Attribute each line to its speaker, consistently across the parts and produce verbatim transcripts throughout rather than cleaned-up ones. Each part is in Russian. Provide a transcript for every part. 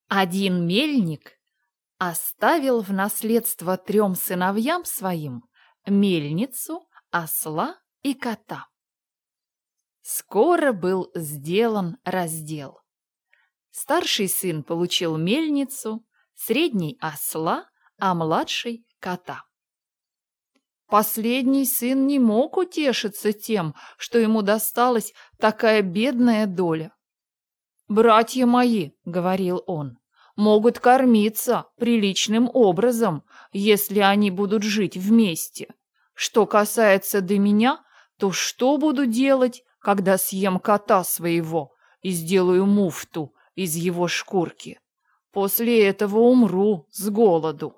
Speaker 1: Один мельник оставил в наследство трем сыновьям своим мельницу, осла и кота. Скоро был сделан раздел. Старший сын получил мельницу, средний – осла, а младший – кота. Последний сын не мог утешиться тем, что ему досталась такая бедная доля. «Братья мои, — говорил он, — могут кормиться приличным образом, если они будут жить вместе. Что касается до меня, то что буду делать, когда съем кота своего и сделаю муфту из его шкурки? После этого умру с голоду».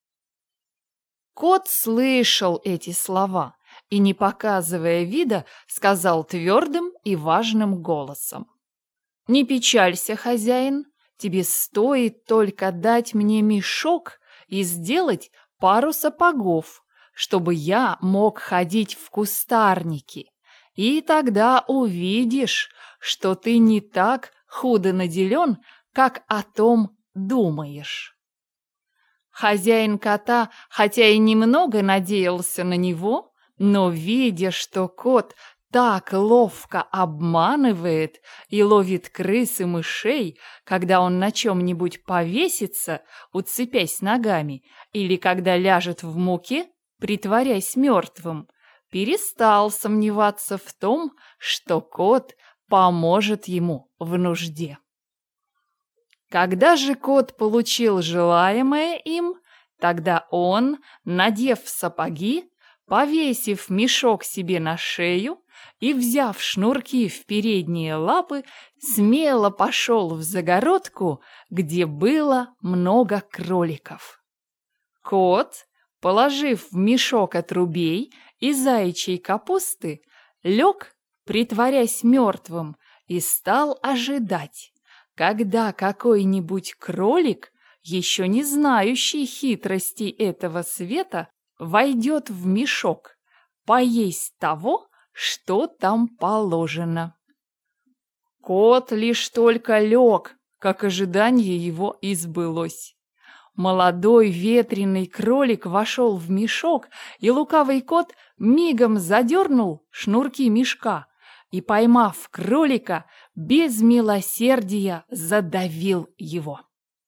Speaker 1: Кот слышал эти слова и, не показывая вида, сказал твердым и важным голосом: «Не печалься, хозяин, тебе стоит только дать мне мешок и сделать пару сапогов, чтобы я мог ходить в кустарники, и тогда увидишь, что ты не так худо наделен, как о том думаешь». Хозяин кота, хотя и немного надеялся на него, но, видя, что кот так ловко обманывает и ловит крыс и мышей, когда он на чем-нибудь повесится, уцепясь ногами, или когда ляжет в муке, притворяясь мертвым, перестал сомневаться в том, что кот поможет ему в нужде. Когда же кот получил желаемое им, тогда он, надев сапоги, повесив мешок себе на шею и, взяв шнурки в передние лапы, смело пошел в загородку, где было много кроликов. Кот, положив в мешок отрубей и заячьей капусты, лег, притворясь мертвым, и стал ожидать, когда какой-нибудь кролик, еще не знающий хитростей этого света, войдет в мешок, поесть того, что там положено. Кот лишь только лег, как ожидание его и сбылось. Молодой ветреный кролик вошел в мешок, и лукавый кот мигом задернул шнурки мешка и, поймав кролика, без милосердия задавил его.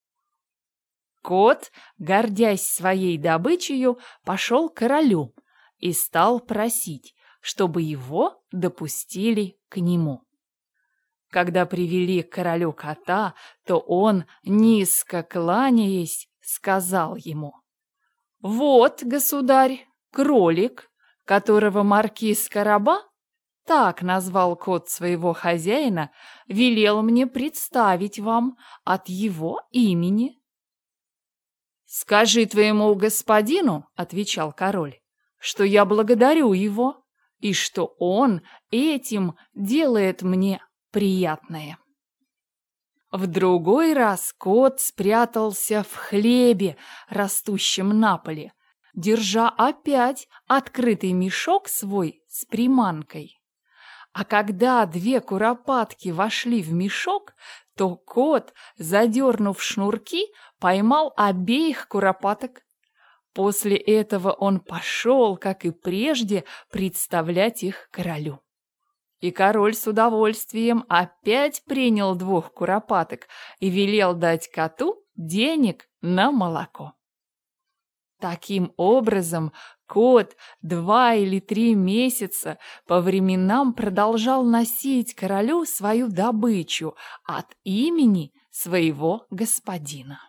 Speaker 1: Кот, гордясь своей добычею, пошел к королю и стал просить, чтобы его допустили к нему. Когда привели к королю кота, то он, низко кланяясь, сказал ему: «Вот, государь, кролик, которого маркиз Караба, так назвал кот своего хозяина, велел мне представить вам от его имени». «Скажи твоему господину, — отвечал король, — что я благодарю его и что он этим делает мне приятное». В другой раз кот спрятался в хлебе, растущем на поле, держа опять открытый мешок свой с приманкой. А когда две куропатки вошли в мешок, то кот, задернув шнурки, поймал обеих куропаток. После этого он пошел, как и прежде, представлять их королю. И король с удовольствием опять принял двух куропаток и велел дать коту денег на молоко. Таким образом, кот два или три месяца по временам продолжал носить королю свою добычу от имени своего господина.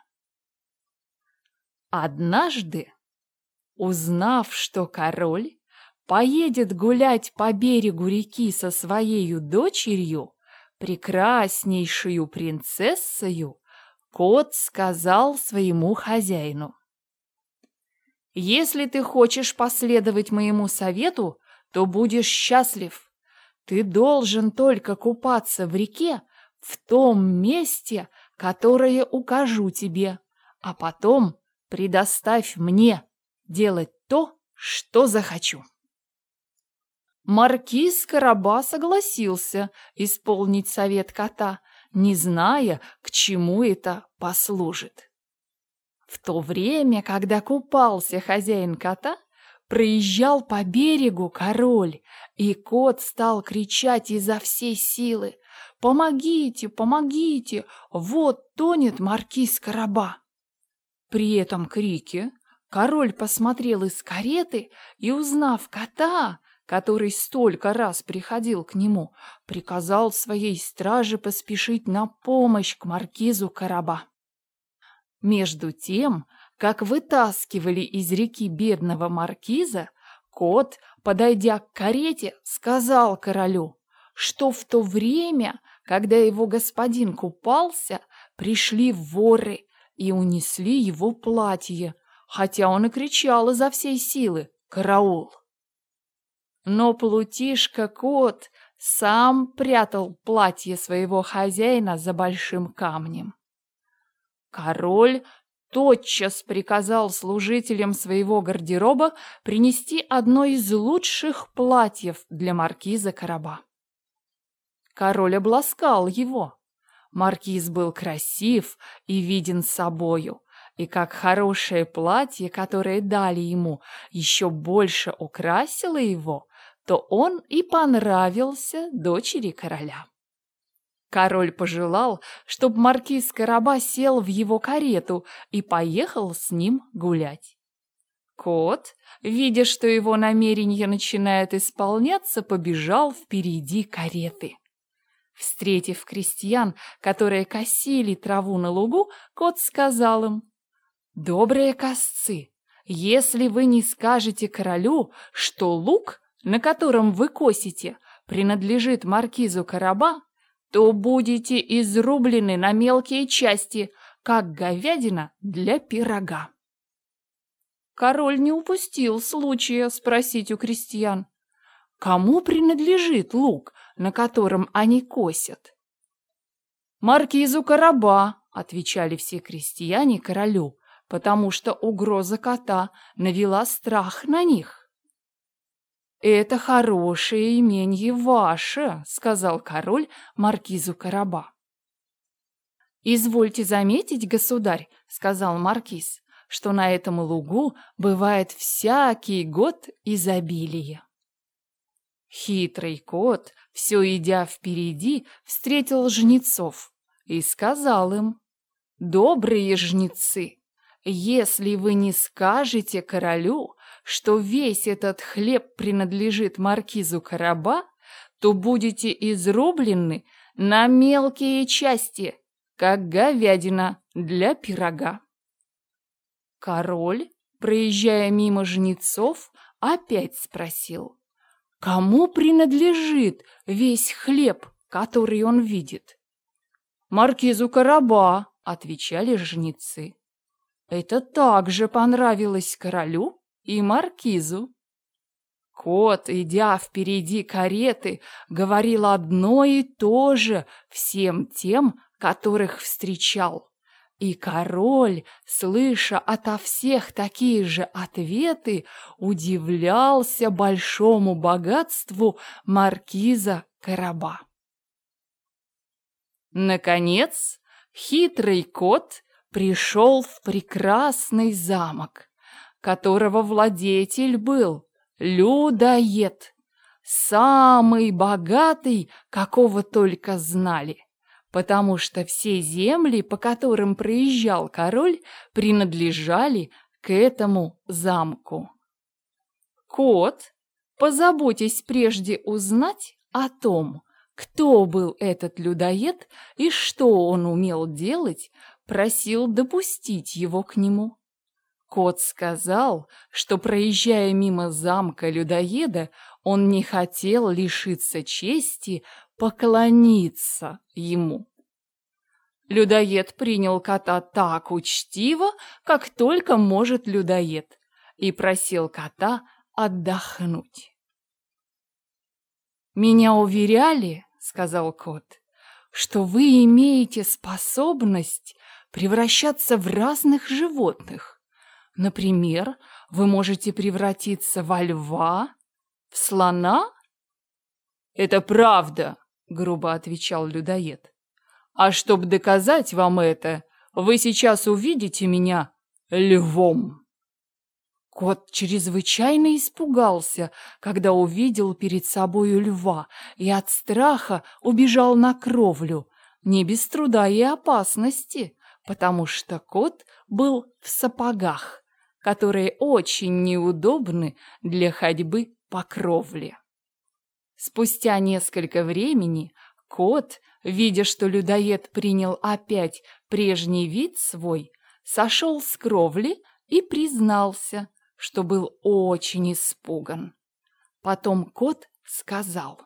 Speaker 1: Однажды, узнав, что король поедет гулять по берегу реки со своею дочерью, прекраснейшую принцессою, кот сказал своему хозяину: «Если ты хочешь последовать моему совету, то будешь счастлив. Ты должен только купаться в реке в том месте, которое укажу тебе, а потом предоставь мне делать то, что захочу». Маркиз Караба согласился исполнить совет кота, не зная, к чему это послужит. В то время, когда купался хозяин кота, проезжал по берегу король, и кот стал кричать изо всей силы: «Помогите, помогите! Вот тонет маркиз Караба!» При этом крике король посмотрел из кареты и, узнав кота, который столько раз приходил к нему, приказал своей страже поспешить на помощь к маркизу Караба. Между тем, как вытаскивали из реки бедного маркиза, кот, подойдя к карете, сказал королю, что в то время, когда его господин купался, пришли воры и унесли его платье, хотя он и кричал изо всей силы: «Караул!». Но плутишка-кот сам прятал платье своего хозяина за большим камнем. Король тотчас приказал служителям своего гардероба принести одно из лучших платьев для маркиза Караба. Король обласкал его. Маркиз был красив и виден собою, и как хорошее платье, которое дали ему, еще больше украсило его, то он и понравился дочери короля. Король пожелал, чтобы маркиз Караба сел в его карету и поехал с ним гулять. Кот, видя, что его намерение начинает исполняться, побежал впереди кареты. Встретив крестьян, которые косили траву на лугу, кот сказал им: «Добрые косцы, если вы не скажете королю, что луг, на котором вы косите, принадлежит маркизу Караба, то будете изрублены на мелкие части, как говядина для пирога». Король не упустил случая спросить у крестьян: «Кому принадлежит луг, на котором они косят?» «Маркизу Караба», — отвечали все крестьяне королю, потому что угроза кота навела страх на них. «Это хорошее именье ваше», — сказал король маркизу Караба. «Извольте заметить, государь», — сказал маркиз, «что на этом лугу бывает всякий год изобилие». Хитрый кот, все идя впереди, встретил жнецов и сказал им: «Добрые жнецы, если вы не скажете королю, что весь этот хлеб принадлежит маркизу Караба, то будете изрублены на мелкие части, как говядина для пирога». Король, проезжая мимо жнецов, опять спросил: «Кому принадлежит весь хлеб, который он видит?» «Маркизу Караба», — отвечали жнецы. Это также понравилось королю и маркизу. Кот, идя впереди кареты, говорил одно и то же всем тем, которых встречал. И король, слыша ото всех такие же ответы, удивлялся большому богатству маркиза Караба. Наконец, хитрый кот пришел в прекрасный замок, которого владетель был людоед, самый богатый, какого только знали, потому что все земли, по которым проезжал король, принадлежали к этому замку. Кот, позаботясь прежде узнать о том, кто был этот людоед и что он умел делать, просил допустить его к нему. Кот сказал, что, проезжая мимо замка людоеда, он не хотел лишиться чести поклониться ему. Людоед принял кота так учтиво, как только может людоед, и просил кота отдохнуть. «Меня уверяли, — сказал кот, — что вы имеете способность превращаться в разных животных. Например, вы можете превратиться во льва, в слона?» «Это правда, — грубо отвечал людоед. А чтобы доказать вам это, вы сейчас увидите меня львом». Кот чрезвычайно испугался, когда увидел перед собою льва, и от страха убежал на кровлю, не без труда и опасности, потому что кот был в сапогах, которые очень неудобны для ходьбы по кровле. Спустя несколько времени кот, видя, что людоед принял опять прежний вид свой, сошел с кровли и признался, что был очень испуган. Потом кот сказал: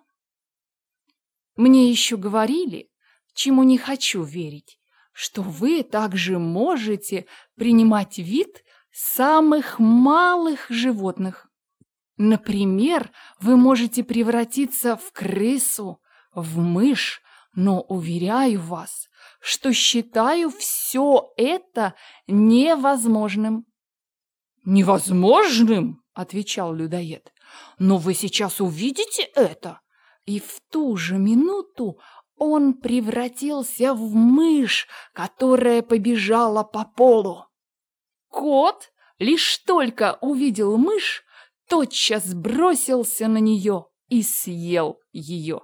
Speaker 1: «Мне еще говорили, чему не хочу верить, что вы также можете принимать вид самых малых животных. Например, вы можете превратиться в крысу, в мышь, но уверяю вас, что считаю все это невозможным». «Невозможным?» — отвечал людоед. «Но вы сейчас увидите это». И в ту же минуту он превратился в мышь, которая побежала по полу. Кот лишь только увидел мышь, тотчас бросился на нее и съел ее.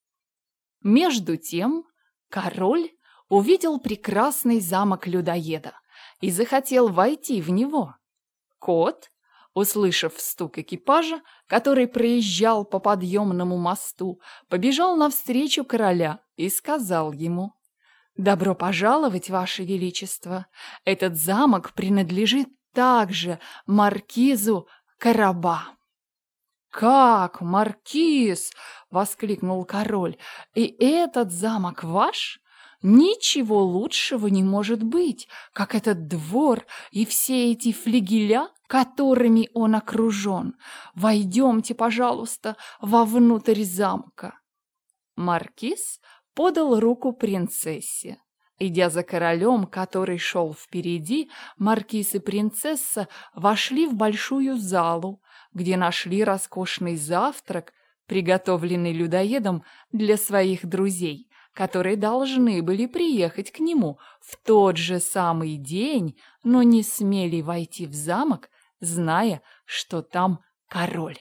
Speaker 1: Между тем король увидел прекрасный замок людоеда и захотел войти в него. Кот, услышав стук экипажа, который проезжал по подъемному мосту, побежал навстречу короля и сказал ему: «Добро пожаловать, Ваше Величество! Этот замок принадлежит также маркизу Караба». «Как, маркиз!» — воскликнул король. «И этот замок ваш? Ничего лучшего не может быть, как этот двор и все эти флигеля, которыми он окружен. Войдемте, пожалуйста, вовнутрь замка». Маркиз подал руку принцессе. Идя за королем, который шел впереди, маркиз и принцесса вошли в большую залу, где нашли роскошный завтрак, приготовленный людоедом для своих друзей, которые должны были приехать к нему в тот же самый день, но не смели войти в замок, зная, что там король.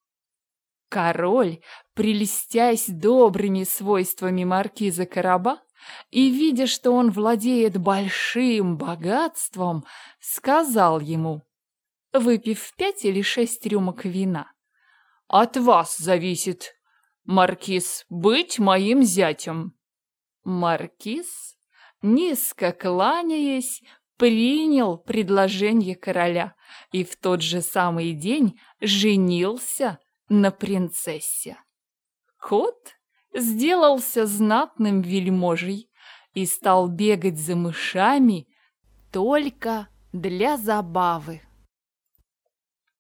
Speaker 1: Король, прельстясь добрыми свойствами маркиза Караба и видя, что он владеет большим богатством, сказал ему, выпив пять или шесть рюмок вина: «От вас зависит, маркиз, быть моим зятем». Маркиз, низко кланяясь, принял предложение короля и в тот же самый день женился на принцессе. Кот сделался знатным вельможей и стал бегать за мышами только для забавы.